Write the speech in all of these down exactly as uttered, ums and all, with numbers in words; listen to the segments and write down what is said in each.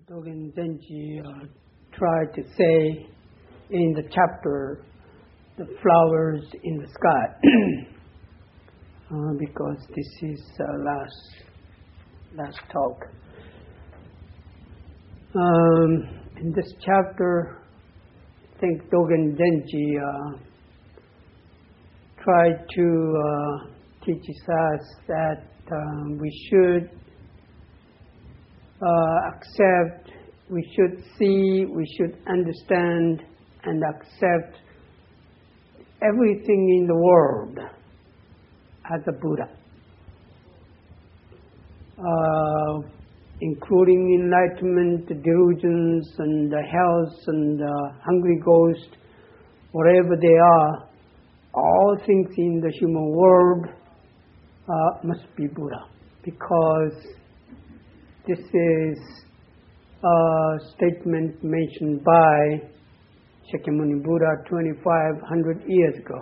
Dogen Zenji uh, tried to say in the chapter, the flowers in the sky, uh, because this is uh, last last talk. Um, in this chapter, I think Dogen Zenji uh, tried to uh, teach us that um, we should uh, accept, we should see, we should understand and accept everything in the world as a Buddha, uh, including enlightenment, delusions, and the hells, and the hungry ghost, whatever they are, all things in the human world uh, must be Buddha, because this is a statement mentioned by Shakyamuni Buddha twenty-five hundred years ago.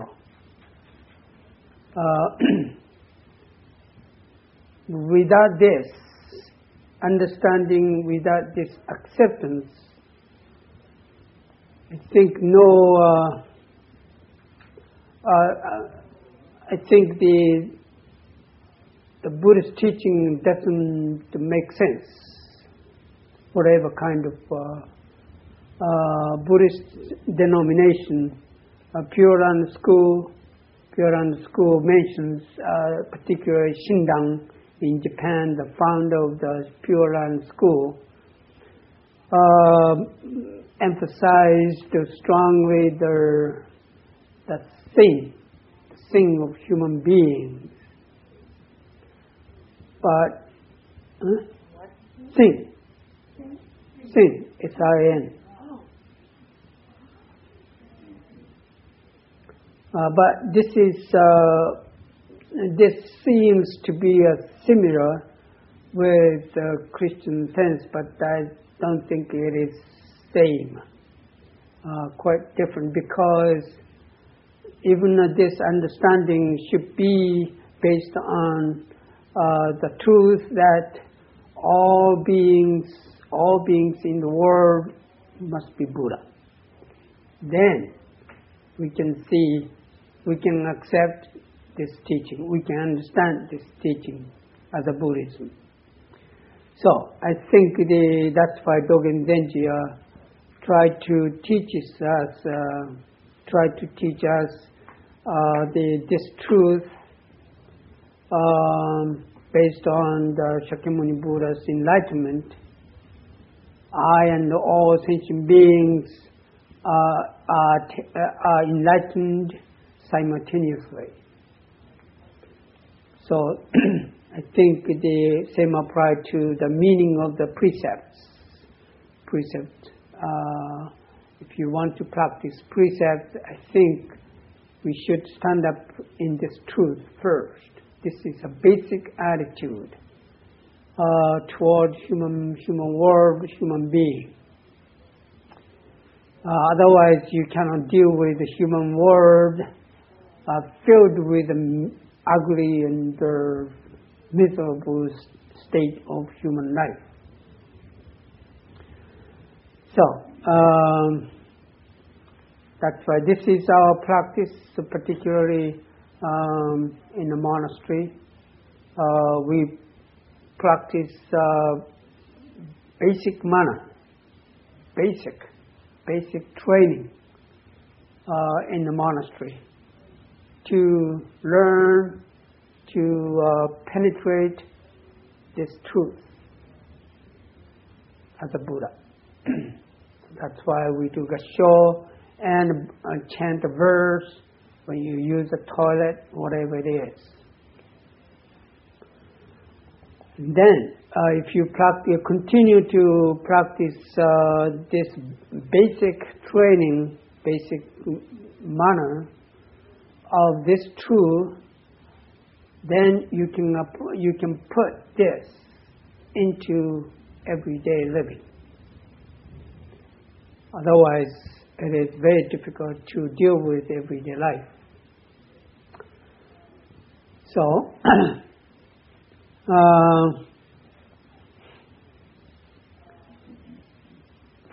Uh, without this understanding, without this acceptance, I think no, uh, uh, I think the the Buddhist teaching doesn't make sense. Whatever kind of uh, uh, Buddhist denomination, uh, Pure Land School, Pure Land School mentions, uh, particularly Shindang in Japan, the founder of the Pure Land School, uh, emphasized strongly the the thing, the thing of human beings. But huh? Thing, thing, S I N. Uh, but this is uh, this seems to be a similar with uh, Christian sense, but I don't think it is same. Uh, quite different, because even uh, this understanding should be based on uh, the truth that all beings, all beings in the world must be Buddha. Then we can see, we can accept this teaching, we can understand this teaching as a Buddhism. So I think the, that's why Dogen Zenji uh, tried to teach us, uh, tried to teach us uh, the, this truth um, based on the Shakyamuni Buddha's enlightenment. I and all sentient beings uh, are, t- are enlightened simultaneously. So I think the same apply to the meaning of the precepts. Precept. Uh, if you want to practice precept, I think we should stand up in this truth first. This is a basic attitude uh, toward human human world, human being. Uh, otherwise, you cannot deal with the human world uh, filled with the ugly and the miserable state of human life. So, um, that's why this is our practice, particularly um, in the monastery. Uh, we practice uh, basic mana, basic, basic training uh, in the monastery to learn, to uh, penetrate this truth as a Buddha. That's why we do gassho and uh, chant a verse when you use a toilet, whatever it is. And then, uh, if you practice, continue to practice uh, this basic training, basic manner of this truth, then you can uh, you can put this into everyday living. Otherwise, it is very difficult to deal with everyday life. So, uh,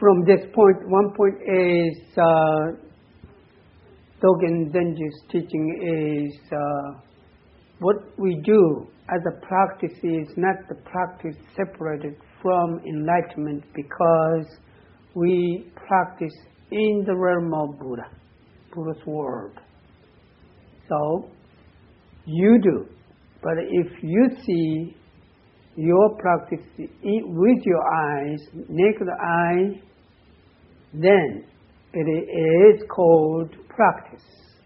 from this point, one point is uh, Dogen Zenji's teaching is uh, what we do as a practice is not the practice separated from enlightenment, because we practice in the realm of Buddha, Buddha's world. So you do, but if you see your practice with your eyes, naked eye, then it is called practice.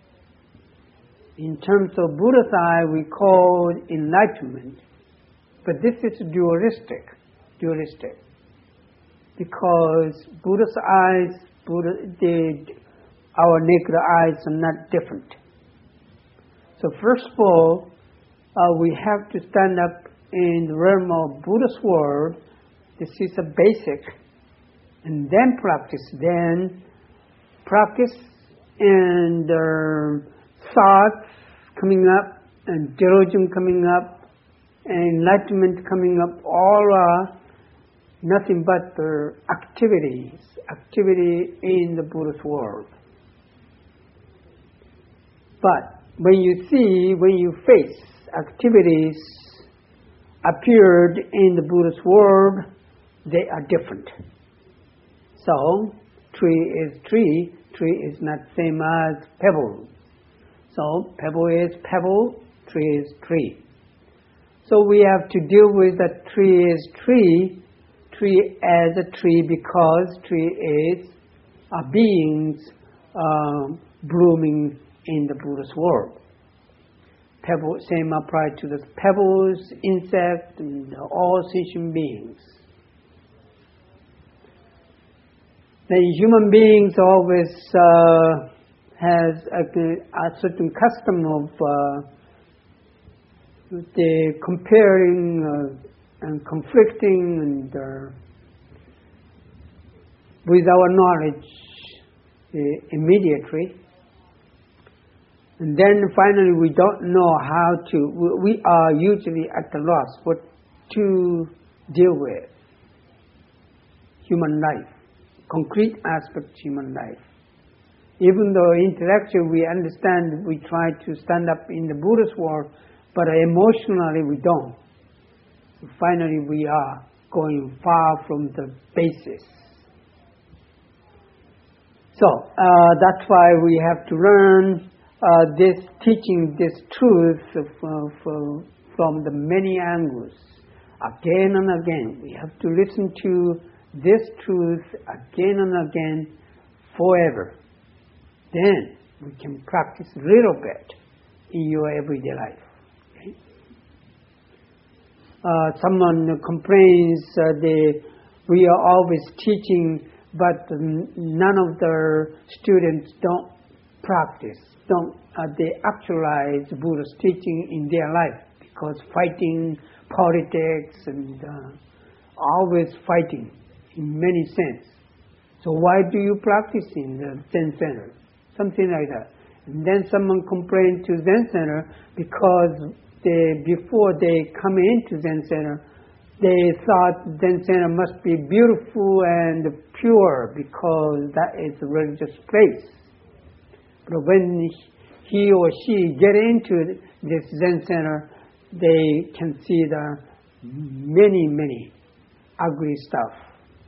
In terms of Buddha's eye, we call enlightenment, but this is dualistic, dualistic, because Buddha's eyes, Buddha, they, our naked eyes are not different. So first of all, uh, we have to stand up in the realm of Buddha's world. This is a basic, and then practice. Then practice and uh, thoughts coming up, and delusion coming up, and enlightenment coming up, all are nothing but the activities, activity in the Buddha's world. But when you see, when you face activities appeared in the Buddha's world, they are different. So, tree is tree, tree is not same as pebble. So, pebble is pebble, tree is tree. So we have to deal with that tree is tree, tree as a tree, because tree is a beings uh, blooming in the Buddha's world. Pebble, same apply to the pebbles, insects, and all sentient beings. The human beings always uh, has a, a certain custom of uh, the comparing uh, and conflicting and uh, with our knowledge uh, immediately. And then finally we don't know how to, we are usually at a loss what to deal with human life, concrete aspect of human life. Even though intellectually we understand, we try to stand up in the Buddha's world, but emotionally we don't. So finally we are going far from the basis. So uh, that's why we have to learn uh, this teaching, this truth of, uh, from the many angles. Again and again, we have to listen to this truth again and again forever. Then we can practice a little bit in your everyday life. Okay? Uh, someone complains uh, they, we are always teaching, but none of the students don't practice, don't uh, they actualize Buddha's teaching in their life, because fighting, politics, and uh, always fighting in many sense. So why do you practice in the Zen center? Something like that. And then someone complained to Zen center because they, before they come into Zen center, they thought Zen center must be beautiful and pure because that is a religious place. But when he or she get into this Zen center, they can see the many, many ugly stuff.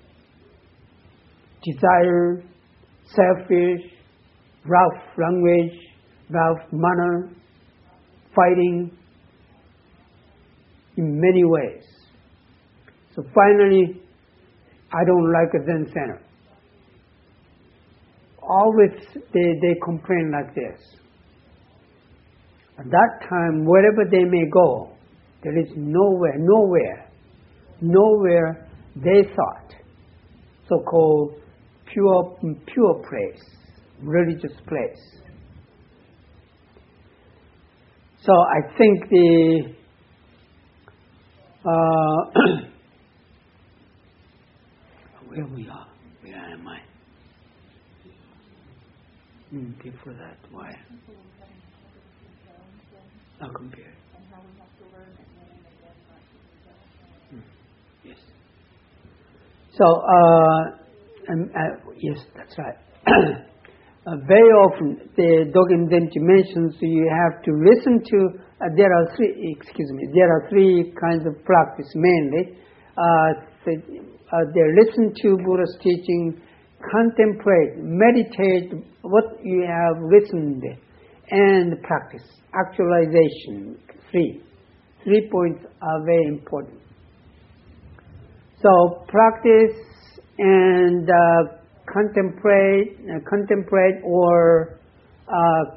Desire, selfish, rough language, rough manner, fighting in many ways. So finally, I don't like a Zen center. Always they, they complain like this. At that time, wherever they may go, there is nowhere, nowhere, nowhere they thought, so-called pure, pure place, religious place. So I think the uh, where we are, where am I? Mm, before that, why? Not compare. Mm, yes. So uh, um, uh, yes, that's right. uh, very often, the Dogen Zenji mentions you have to listen to. Uh, there are three. Excuse me. There are three kinds of practice mainly. Uh, they, uh, they listen to Buddha's teaching, contemplate, meditate what you have listened, and practice. Actualization. Three. Three points are very important. So practice and uh, contemplate, uh, contemplate or uh,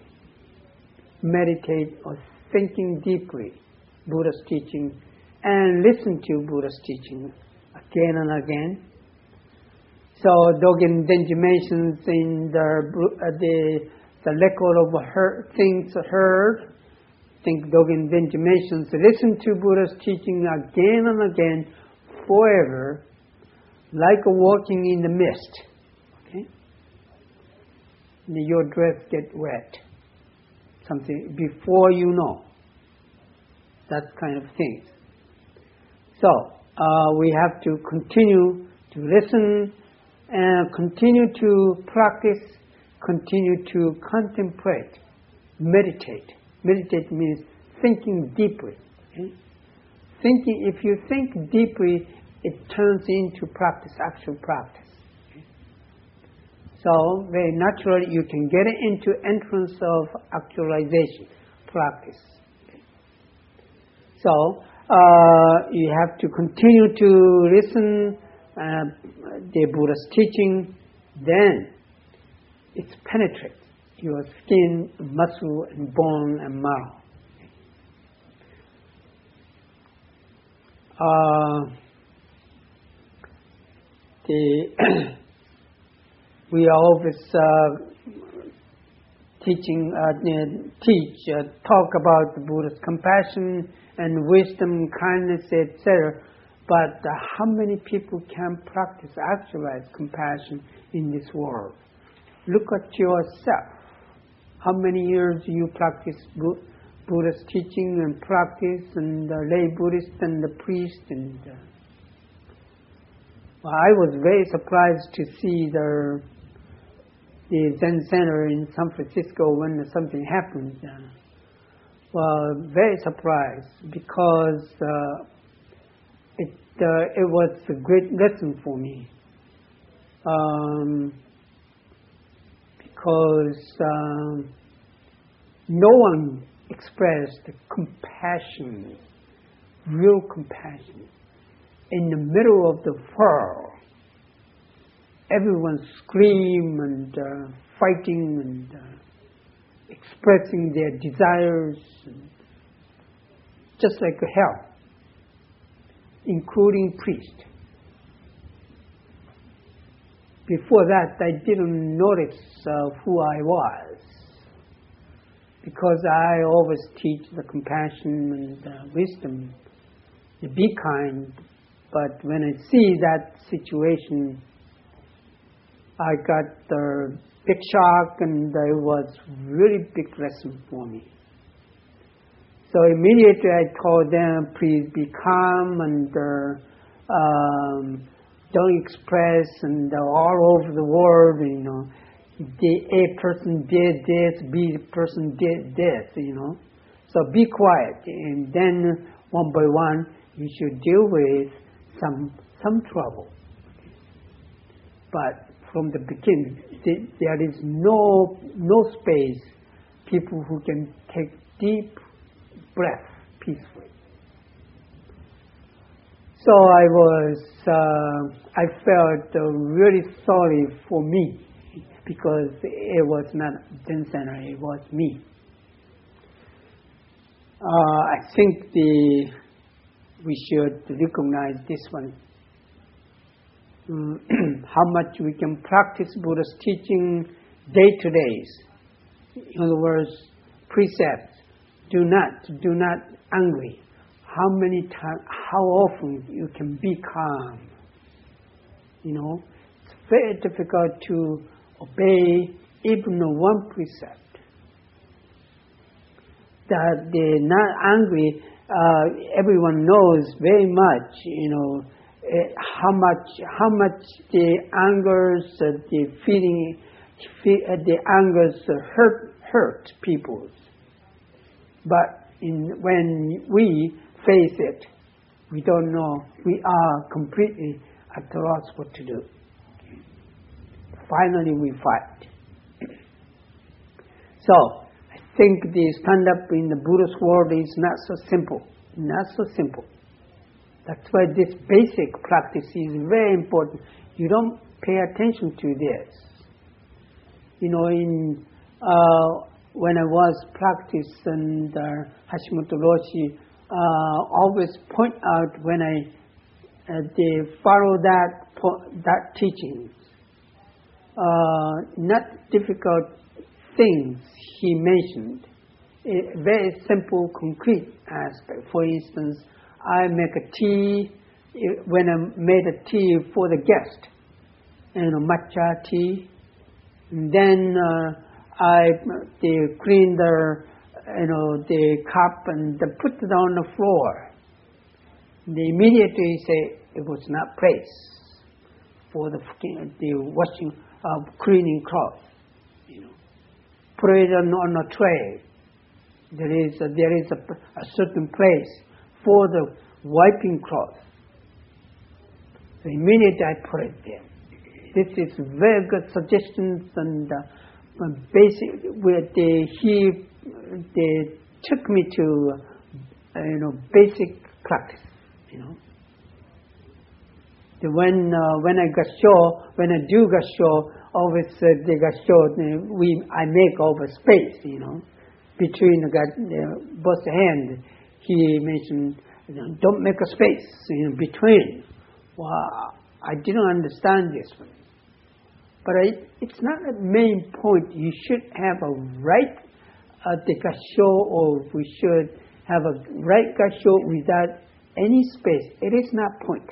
meditate or thinking deeply Buddha's teaching, and listen to Buddha's teaching again and again. So Dogen Zenji mentions in the uh, the the record of heard, things heard. I think Dogen Zenji mentions listen to Buddha's teaching again and again, forever, like walking in the mist. Okay, your dress get wet. Something before you know. That kind of thing. So uh, we have to continue to listen and continue to practice, continue to contemplate, meditate. Meditate means thinking deeply. Okay? Thinking, if you think deeply, it turns into practice, actual practice. Okay? So very naturally you can get into entrance of actualization, practice. Okay? So uh, you have to continue to listen uh, the Buddha's teaching, then it penetrates your skin, muscle, and bone and marrow. Uh, the we are always uh, teaching, uh, teach, uh, talk about the Buddha's compassion and wisdom, kindness, et cetera. But uh, how many people can practice, actualize compassion in this world? Look at yourself. How many years you practice Buddha's teaching and practice, and the lay Buddhist and the priest, and uh, well, I was very surprised to see the the Zen Center in San Francisco when something happened. Uh, well, very surprised because uh, it uh, it was a great lesson for me. Um, because um, no one expressed compassion, real compassion. In the middle of the world, everyone scream and uh, fighting and uh, expressing their desires, and just like hell, including priests. Before that, I didn't notice uh, who I was, because I always teach the compassion and uh, wisdom, to be kind. But when I see that situation, I got the big shock, and it was really big lesson for me. So immediately I told them, please be calm and uh, um, don't express, and uh, all over the world, you know, the A person did this, B person did this, you know. So be quiet, and then one by one you should deal with some some trouble. But from the beginning, there is no no space. People who can take deep breath peacefully. So I was, uh, I felt uh, really sorry for me, because it was not Zen Center, it was me. Uh, I think the we should recognize this one. Um, how much we can practice Buddha's teaching day to day. In other words, precepts. Do not, do not angry. How many times, how often you can be calm. You know, it's very difficult to obey even one precept. That they're not angry, uh, everyone knows very much, you know, how much how much the angers, uh, the feeling, uh, the angers uh, hurt hurt people. But in, when we face it, we don't know. We are completely at a loss what to do. Finally, we fight. So, I think the stand-up in the Buddhist world is not so simple. Not so simple. That's why this basic practice is very important. You don't pay attention to this. You know, in uh, when I was practicing uh, Hashimoto Roshi, uh, always point out when I uh, they follow that that teaching. Uh, not difficult things he mentioned. A very simple, concrete aspect. For instance, I make a tea, when I made a tea for the guest, you know, matcha tea, and then uh, I they clean the, you know, the cup and they put it on the floor. They immediately say it was not place for the the washing of uh, cleaning cloth. You know, put it on, on a tray. There is a, there is a, a certain place for the wiping cloth. The minute I put it there, this is very good suggestions and uh, basic. Where they he they took me to uh, you know basic practice. You know, the when uh, when I gasho, when I do gasho, always uh, the gasho we I make over space. You know, between the, the both hands. He mentioned, you know, don't make a space, you know, between. Well, I didn't understand this one. But I, it's not the main point. You should have a right uh, the gasho, or we should have a right gasho without any space. It is not point.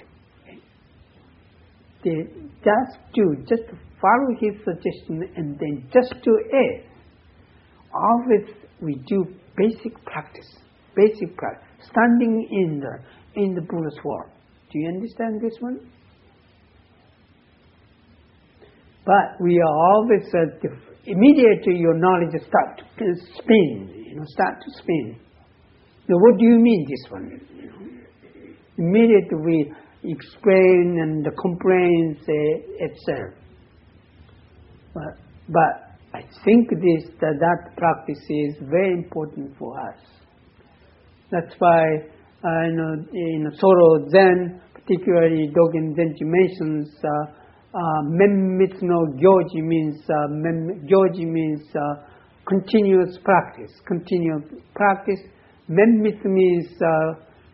The, just do, just follow his suggestion and then just do it. Always we do basic practice. Basic practice, standing in the in the Buddhist world. Do you understand this one? But we are always uh, immediately your knowledge starts to spin. You know, start to spin. Now, what do you mean this one? You know, immediately we explain and complain, et cetera. But but I think this that, that practice is very important for us. That's why uh, you know, in Soro Zen, particularly Dogen Zenji mentions uh, uh, Memmitsu no Gyoji means uh, mem, Gyoji means uh, continuous practice. Continuous practice. Memmitsu means uh,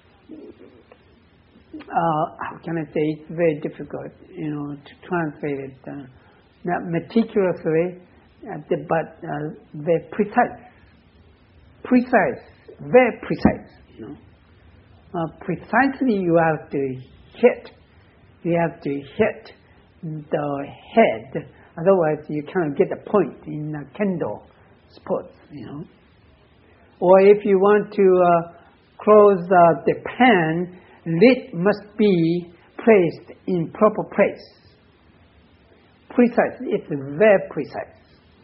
uh, how can I say? It's very difficult, you know, to translate it. Uh, not meticulously, uh, but uh, very precise. Precise. Very precise, you know. Uh, precisely you have to hit. You have to hit the head. Otherwise you cannot get the point in a kendo sports, you know. Or if you want to uh, close uh, the pan, lid must be placed in proper place. Precise. It's very precise.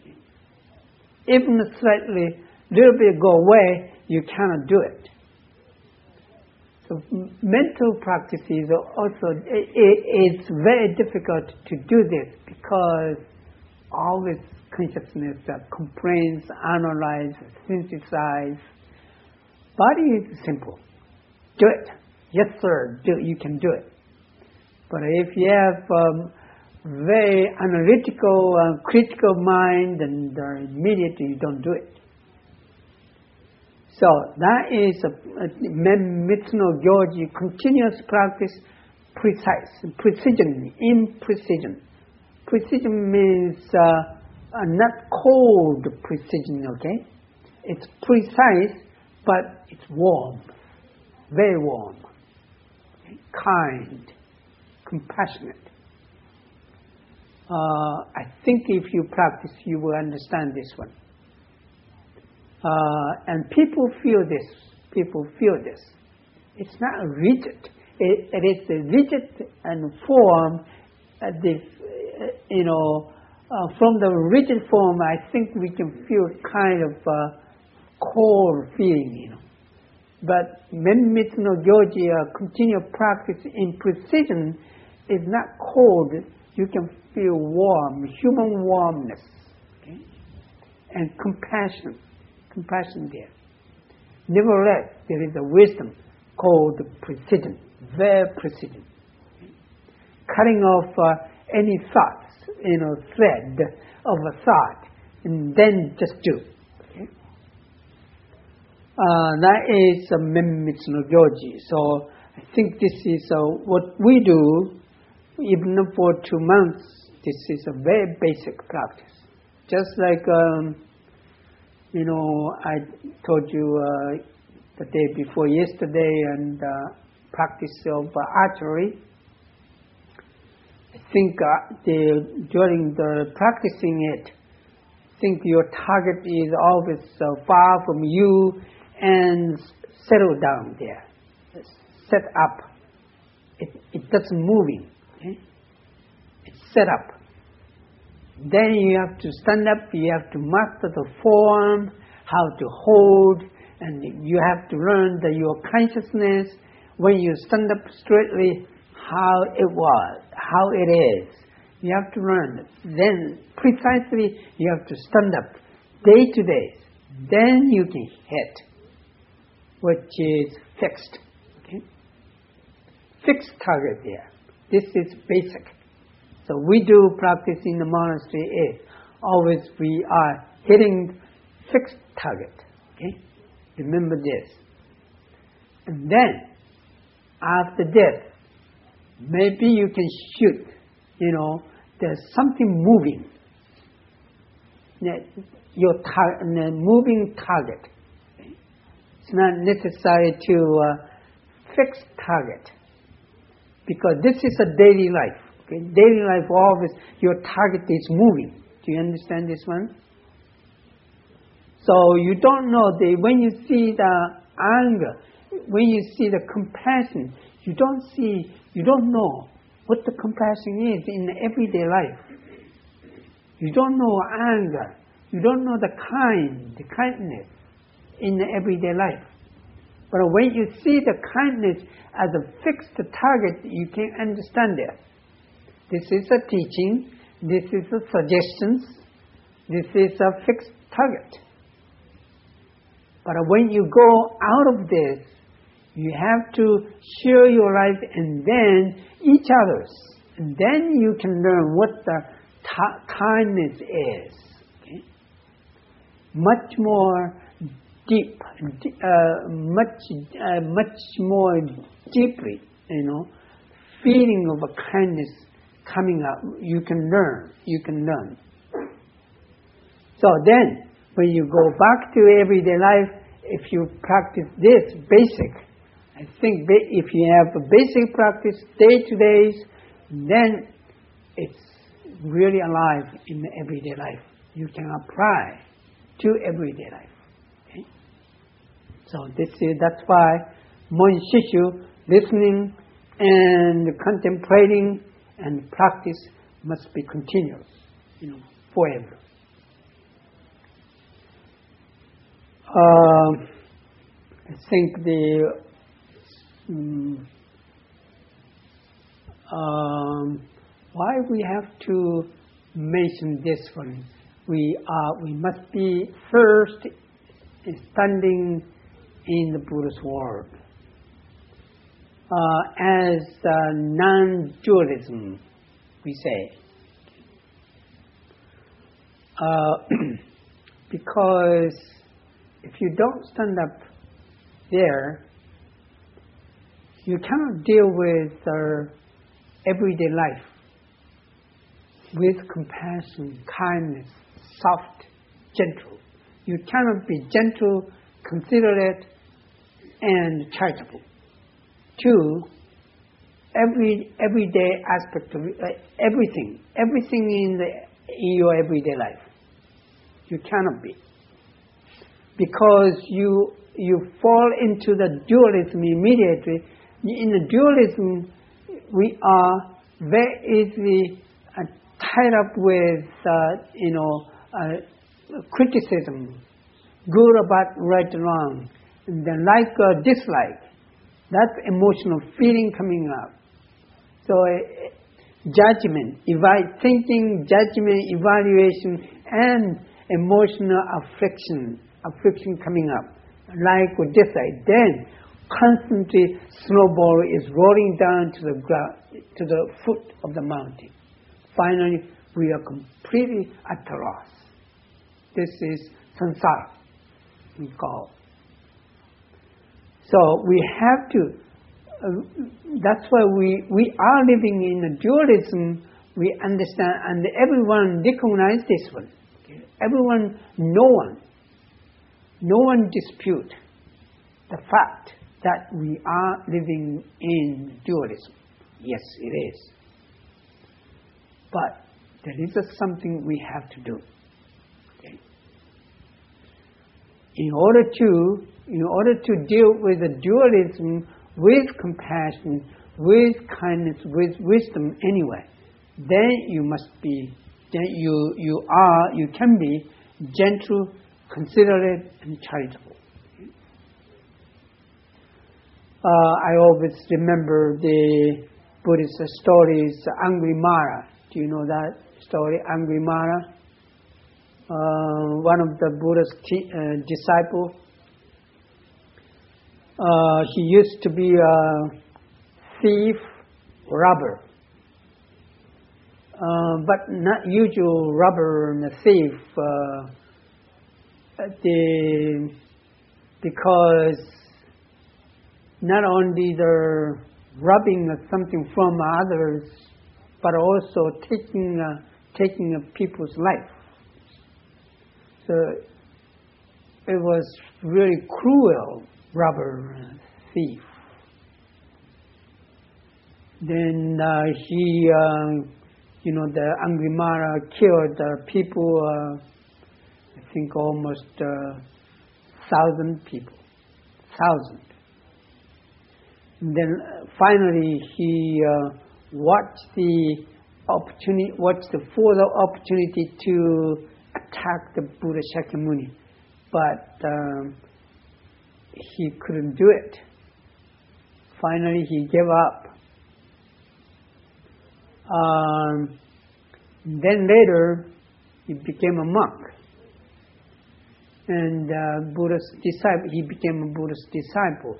Even slightly, little bit go away, you cannot do it. So mental practice is also, it, it, it's very difficult to do this because always consciousness that complains, analyze, synthesize. Body is simple. Do it. Yes, sir. Do, you can do it. But if you have um, very analytical, uh, critical mind, and uh, immediately you don't do it. So that is a, a Memmitsu no Gyoji, continuous practice, precise, precision, imprecision. Precision means uh, uh, not cold precision, okay? It's precise, but it's warm, very warm, okay? Kind, compassionate. Uh, I think if you practice, you will understand this one. Uh, and people feel this. People feel this. It's not rigid. it, it is rigid and form. Uh, this, uh, you know, uh, from the rigid form, I think we can feel kind of uh, cold feeling, you know. But Menmitsu no Gyoji, uh, continual practice in precision, is not cold. You can feel warm, human warmness, okay? And compassion, compassion there. Nevertheless, there is a wisdom called precision, very precision. Okay? Cutting off uh, any thoughts, you know, thread of a thought, and then just do. Okay? Uh, that is uh, Menmitsu no Gyoji. So I think this is uh, what we do. Even for two months, this is a very basic practice. Just like, um, you know, I told you uh, the day before yesterday and uh, practice of uh, archery. I think uh, the, during the practicing it, I think your target is always uh, far from you and settle down there. Set up. It, it doesn't moving. Okay? It's set up. Then you have to stand up, you have to master the form, how to hold, and you have to learn that your consciousness, when you stand up straightly, how it was, how it is. You have to learn it. Then precisely you have to stand up day to day. Then you can hit, which is fixed. Okay? Fixed target there. This is basic. So we do practice in the monastery is always we are hitting fixed target. Okay? Remember this. And then after that, maybe you can shoot, you know, there's something moving. Your tar- moving target. Okay? It's not necessary to uh, fix target. Because this is a daily life. Okay? Daily life always, your target is moving. Do you understand this one? So you don't know, the, when you see the anger, when you see the compassion, you don't see, you don't know what the compassion is in everyday life. You don't know anger. You don't know the kind, the kindness in the everyday life. But when you see the kindness as a fixed target, you can understand it. This is a teaching, this is a suggestions, this is a fixed target. But when you go out of this, you have to share your life and then each other's. And then you can learn what the ta- kindness is. Okay? Much more deep, uh, much, uh, much more deeply, you know, feeling of a kindness coming up. You can learn. You can learn. So then, when you go back to everyday life, if you practice this basic, I think if you have a basic practice day to day, then it's really alive in the everyday life. You can apply to everyday life. Okay? So this is that's why Mon Shishu, listening and contemplating and practice must be continuous, you know, forever. Uh, I think the um, um, why we have to mention this one. We are we must be first standing in the Buddhist world uh, as uh, non-dualism, we say, uh, because if you don't stand up there, you cannot deal with uh, everyday life with compassion, kindness, soft, gentle. You cannot be gentle, considerate, and charitable. Two, every everyday aspect of uh, everything, everything in the in your everyday life, you cannot be, because you you fall into the dualism immediately. in the dualism, we are very easily uh, tied up with, uh, you know, uh, criticism, good or bad, right or wrong, and then like or dislike. That's emotional feeling coming up. So uh, judgment, evi- thinking, judgment, evaluation, and emotional affliction, affliction coming up, like or dislike. Then constantly snowball is rolling down to the ground, to the foot of the mountain. Finally, we are completely at a loss. This is samsara, we call. So we have to, uh, that's why we, we are living in a dualism. We understand, and everyone recognize this one. Okay? Everyone, no one, no one dispute the fact that we are living in dualism. Yes, it is. But there is a something we have to do. Okay? In order to, in order to deal with the dualism with compassion, with kindness, with wisdom anyway, then you must be, then you, you are, you can be gentle, considerate, and charitable. Uh, I always remember the Buddhist stories, Angrimara. Do you know that story, Angrimara? Uh, one of the Buddha's t- uh, disciples. Uh, he used to be a thief, robber. Uh, but not usual robber and a thief. Uh, the, because not only the robbing something from others, but also taking uh, taking a people's life. So it was really cruel robber and thief. Then uh, he, uh, you know, the Angrimara killed uh, people. Uh, I think almost uh, thousand people, thousand. And then uh, finally he uh, watched the opportunity, watched the further opportunity to attack the Buddha Shakyamuni, but um, he couldn't do it. Finally, he gave up. Um, then later, he became a monk, and uh, Buddha's disciple. He became a Buddhist disciple.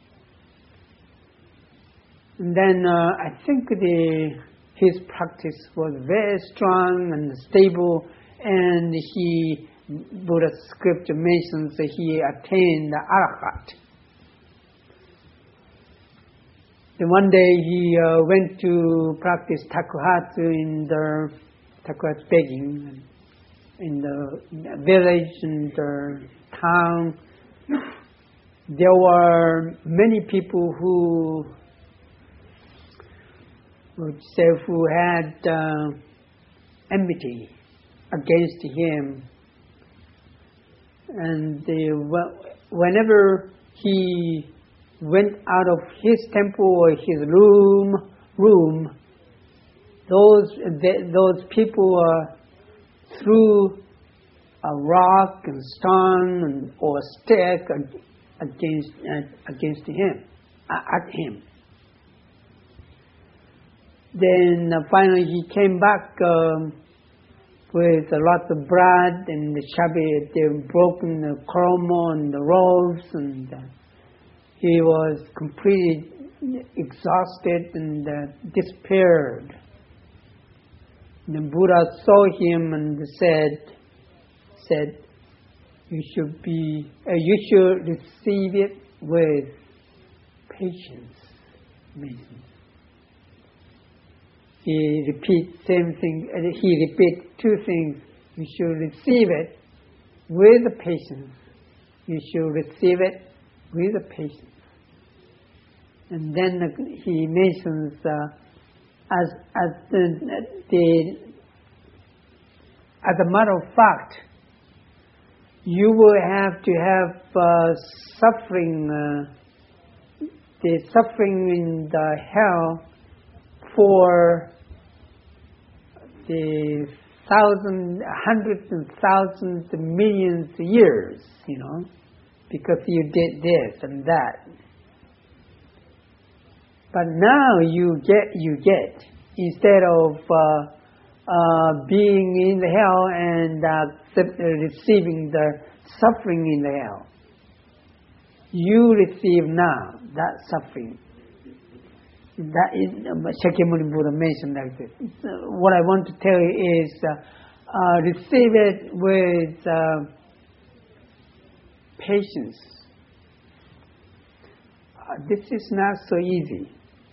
And then uh, I think the his practice was very strong and stable, and he, Buddha's scripture mentions that he attained the Arahat. Then one day he uh, went to practice takuhatsu in the takuhatsu begging in the village and the town. There were many people who would say who had uh, enmity against him, and the, whenever he went out of his temple or his room, room, those the, those people uh, threw a rock and stone and, or stick against uh, against him, at him. Then uh, finally he came back um, with a lot of bread and the shabi, they've broken the kromo and the robes, and uh, he was completely exhausted and uh, despaired. And the Buddha saw him and said, said, you should be, uh, you should receive it with patience. Amazing. He repeats same thing. He repeats two things. You should receive it with patience. You should receive it with patience. And then he mentions, uh, as as the, the as a matter of fact, you will have to have uh, suffering uh, the suffering in the hell for the thousands, hundreds and thousands, millions of years, you know, because you did this and that. But now you get, you get, instead of uh, uh, being in the hell and uh, receiving the suffering in the hell, you receive now that suffering. That is, Shakyamuni Buddha mentioned like this. What I want to tell you is, uh, uh, receive it with uh, patience. Uh, this is not so easy.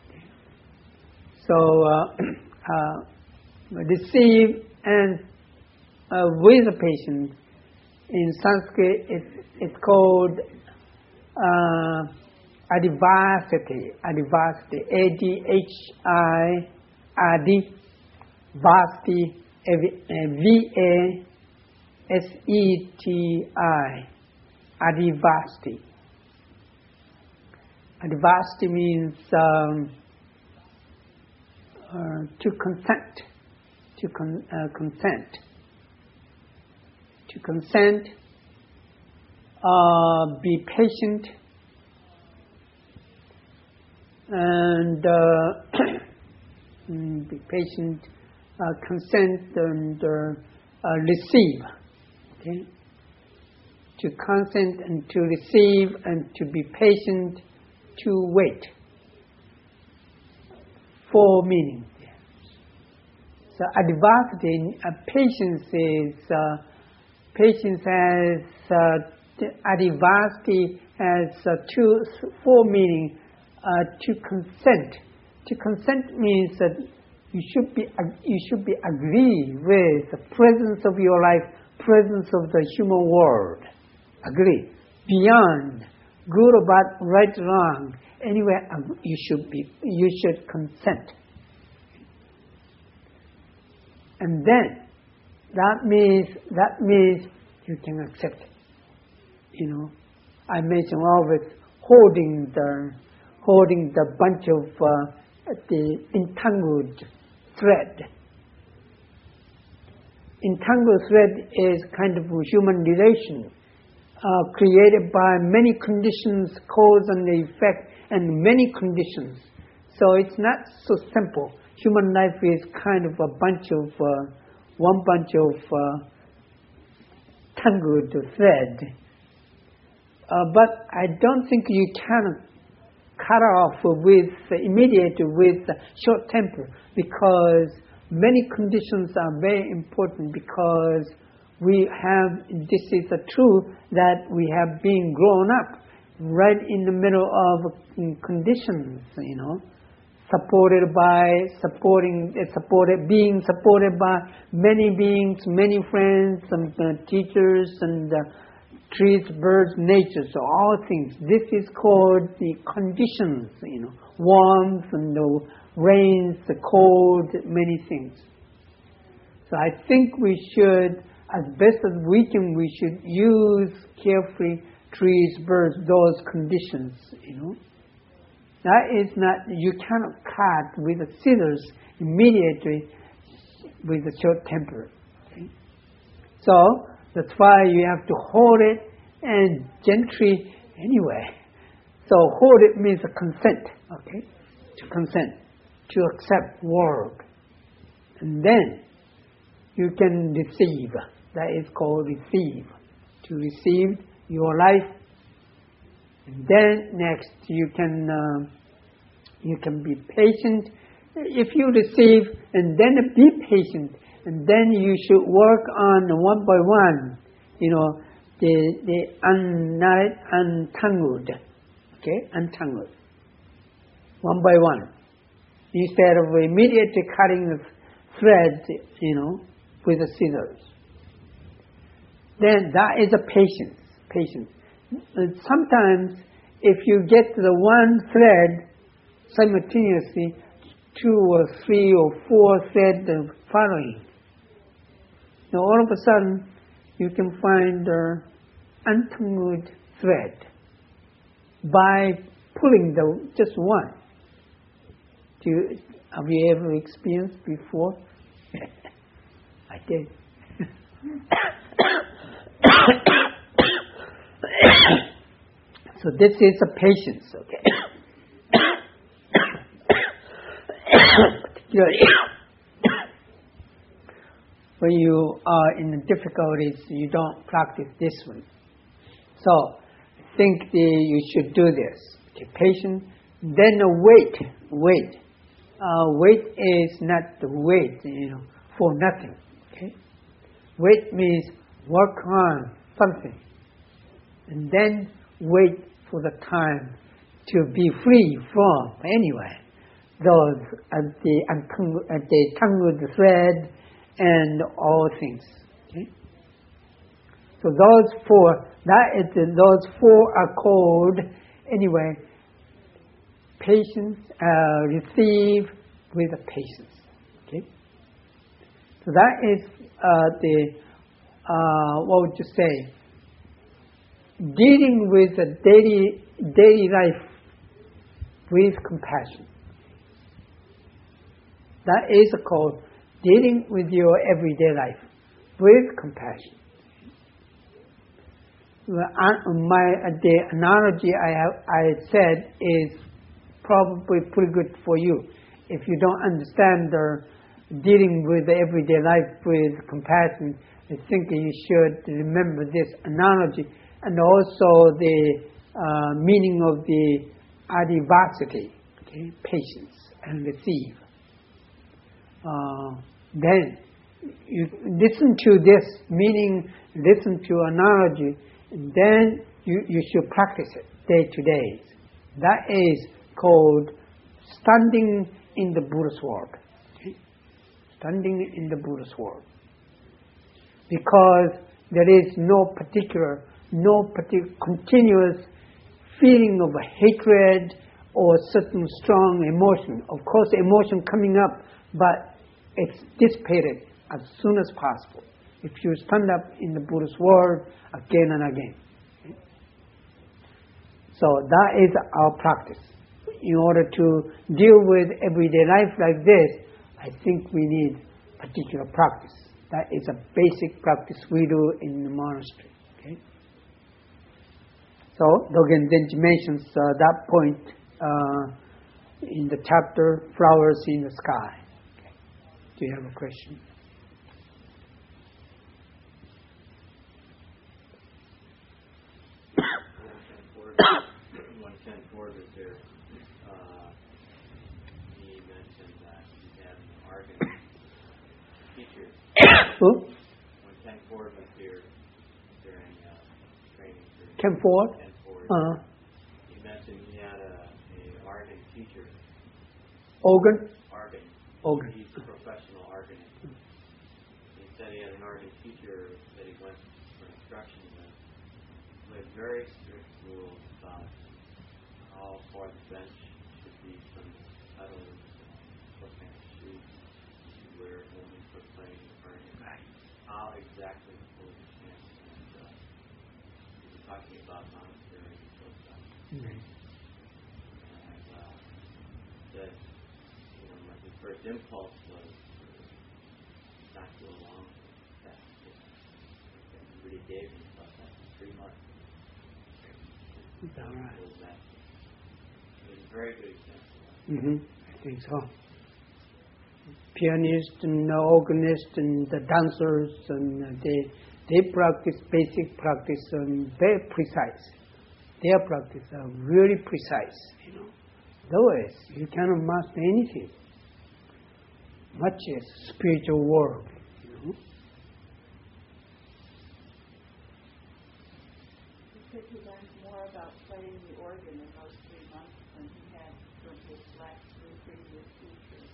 So, uh, uh, receive and uh, with patience. In Sanskrit, it's, it's called uh, adivasati, adivasati, A D H I, adi, vasti, V A S E T I, adivasti. Adivasti means um, uh, to consent, to con- uh, consent, to consent, uh, be patient, and uh, be patient, uh, consent, and uh, uh, receive. Okay, to consent and to receive, and to be patient, to wait. Four meanings. So adivasati, uh, patience is uh, patience has uh, adivasati has uh, two four meanings. Uh, to consent. To consent means that you should be uh, you should be agree with the presence of your life, presence of the human world. Agree. Beyond good or bad, right or wrong, anywhere you should be you should consent. And then that means that means you can accept it. You know, I mention always holding the holding the bunch of uh, the entangled thread. Entangled thread is kind of a human relation uh, created by many conditions, cause and effect, and many conditions. So it's not so simple. Human life is kind of a bunch of, uh, one bunch of uh, tangled thread. Uh, but I don't think you can cut off with immediate with short temper, because many conditions are very important, because we have, this is a truth that we have been grown up right in the middle of conditions, you know, supported by, supporting, supported, being supported by many beings, many friends, and uh, teachers, and uh, trees, birds, nature, so all things. This is called the conditions, you know, warmth and the rains, the cold, many things. So I think we should, as best as we can, we should use carefully trees, birds, those conditions, you know. That is not, you cannot cut with the scissors immediately with a short temper. Okay? So that's why you have to hold it and gently anyway. So hold it means a consent, okay? To consent, to accept world. And then you can receive. That is called receive. To receive your life. And then next you can uh, you can be patient. If you receive and then be patient, and then you should work on one by one, you know, the the un, untangled, okay, untangled, one by one, instead of immediately cutting the thread, you know, with the scissors. Then that is a patience, patience. And sometimes, if you get the one thread simultaneously, two or three or four threads following, now all of a sudden you can find the untangled thread by pulling the just one. Do you, have you ever experienced before? I did. So this is a patience, okay? Particularly when you are in the difficulties, you don't practice this one. So I think the, you should do this. Okay, patience, then a wait, wait. Uh, wait is not the wait, you know, for nothing. Okay, wait means work on something, and then wait for the time to be free from anyway those at the at the tangled thread and all things. Okay, so those four, that is those four are called anyway. Patience, uh, receive with a patience. Okay, so that is uh, the uh, what would you say? Dealing with the daily daily life with compassion. That is called dealing with your everyday life with compassion. My the analogy I have I said is probably pretty good for you. If you don't understand the dealing with the everyday life with compassion, I think you should remember this analogy and also the uh, meaning of the adivasati, okay, patience and receive. Uh, then you listen to this meaning, listen to analogy, and then you, you should practice it day to day. That is called standing in the Buddha's world. Okay? Standing in the Buddha's world. Because there is no particular, no particular continuous feeling of a hatred or certain strong emotion. Of course, emotion coming up, but it's dissipated as soon as possible. If you stand up in the Buddha's world again and again. Okay? So that is our practice. In order to deal with everyday life like this, I think we need particular practice. That is a basic practice we do in the monastery. Okay? So Dogen Zenji mentions uh, that point uh, in the chapter Flowers in the Sky. Okay. Do you have a question? one ten four is there. Uh, he mentioned that he had an organ teacher. Who? When Ken Ford was here during uh, training. Ken Ford? Ken Ford. Uh-huh. He mentioned he had a, a organ teacher. Organ? Organ. Organ. He's a professional organist. He said he had an organ teacher that he went for instruction with, with very strict rules about how far the bench should be from the pedals, what kind of shoes you should wear only for playing the organ. Right. How exactly the Holy Chance and uh, he was talking about monastery and so stuff. Mm-hmm. And uh, that, you know, my first impulse was not to go along with that. That really gave me about that for three months. All right. It was a very good example. Mm-hmm. I think so. Pianist and organist and the dancers and they they practice basic practice and very precise. Their practice are really precise, you know. Otherwise, you cannot master anything. Much as spiritual world, you know. He said he learned more about playing the organ in those three months than he had from his last three previous teachers.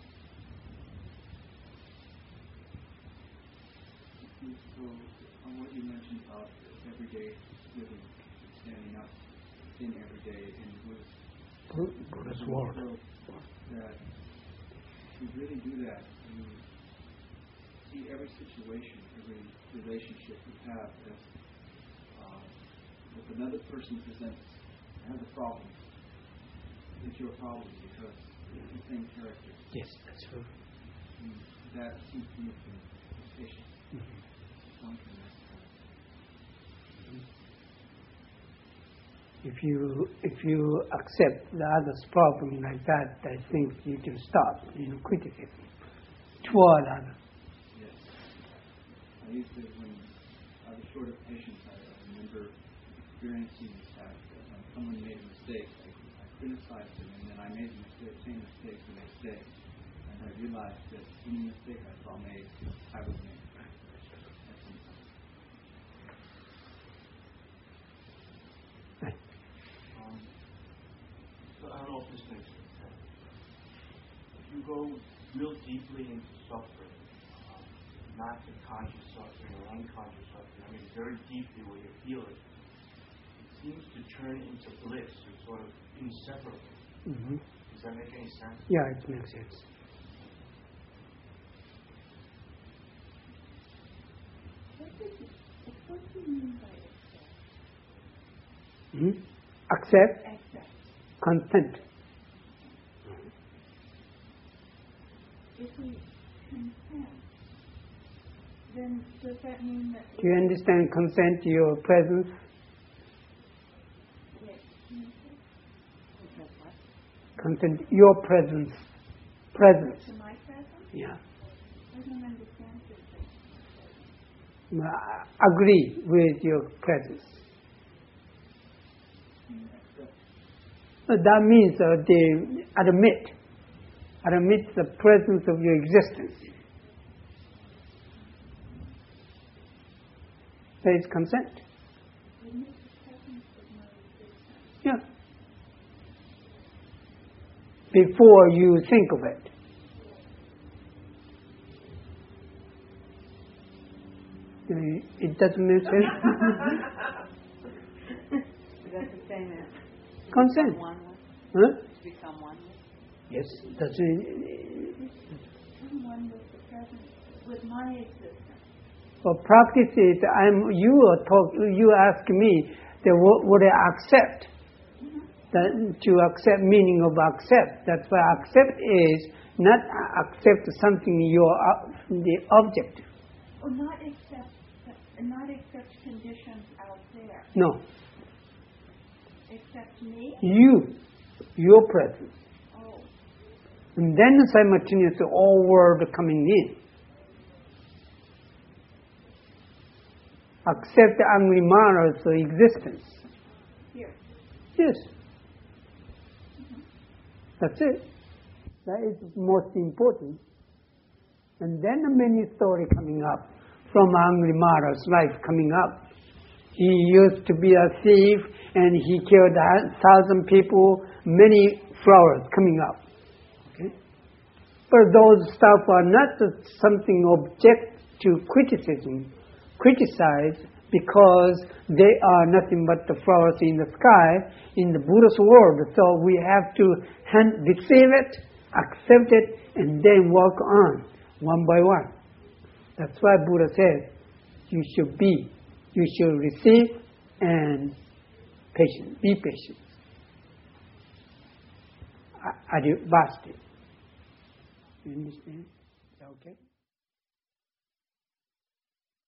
So, on what you mentioned about everyday living, standing up in every day, and was Buddha's world. That you really do that, you see every situation, every relationship you have as uh, if another person presents, has a problem, it's your problem because it's the same character. Yes, that's true. And that seems to me to be suspicious. Mm-hmm. Something that's If you if you accept the other's problem like that, I think you can stop, you know, criticism toward others. Yes. I used to, when I was short of patience, I, I remember experiencing that when someone made a mistake, I, I criticized them, and then I made the mistake, same mistake the next day. And I realized that any mistake I saw made, I would make. Um, so I don't know if this makes sense. If you go real deeply into suffering, um, not the conscious suffering or unconscious suffering, I mean very deeply where you feel it, it seems to turn into bliss. It's sort of inseparable. Mm-hmm. Does that make any sense? Yeah, it makes sense. What do you, what do you mean by accept? Mm-hmm. Accept, Accept. consent. If we consent, then does that mean that... Do you understand consent to your presence? Yes. Because what? Consent, your presence. Presence. To my presence? Yeah. I don't understand this. Uh, agree with your presence. Uh, that means uh, they admit, admit the presence of your existence. There is consent. Admit the presence of my existence. Yeah. Before you think of it. Uh, It doesn't make sense. That's the same as Consent. one with, Huh? to become one with. Yes, that's it. I'm one with the presence, with my existence. For practice it, I'm, you are talk, you ask me, that what would I accept? Mm-hmm. That, to accept, meaning of accept. That's why accept is not accept something you are the object. Or not accept, not accept conditions out there. No, Accept me? you, your presence. Oh. And then simultaneously all world coming in. Accept Anglimara's existence. Here. Yes. Mm-hmm. That's it. That is most important. And then the many story coming up from Anglimara's life coming up. He used to be a thief and he killed a thousand people, many flowers coming up. Okay? But those stuff are not something object to criticism, criticize, because they are nothing but the flowers in the sky in the Buddha's world. So we have to hand, receive it, accept it, and then work on one by one. That's why Buddha says you should be, you should receive and patient, be patient. Adi Basti. You understand? Is that okay?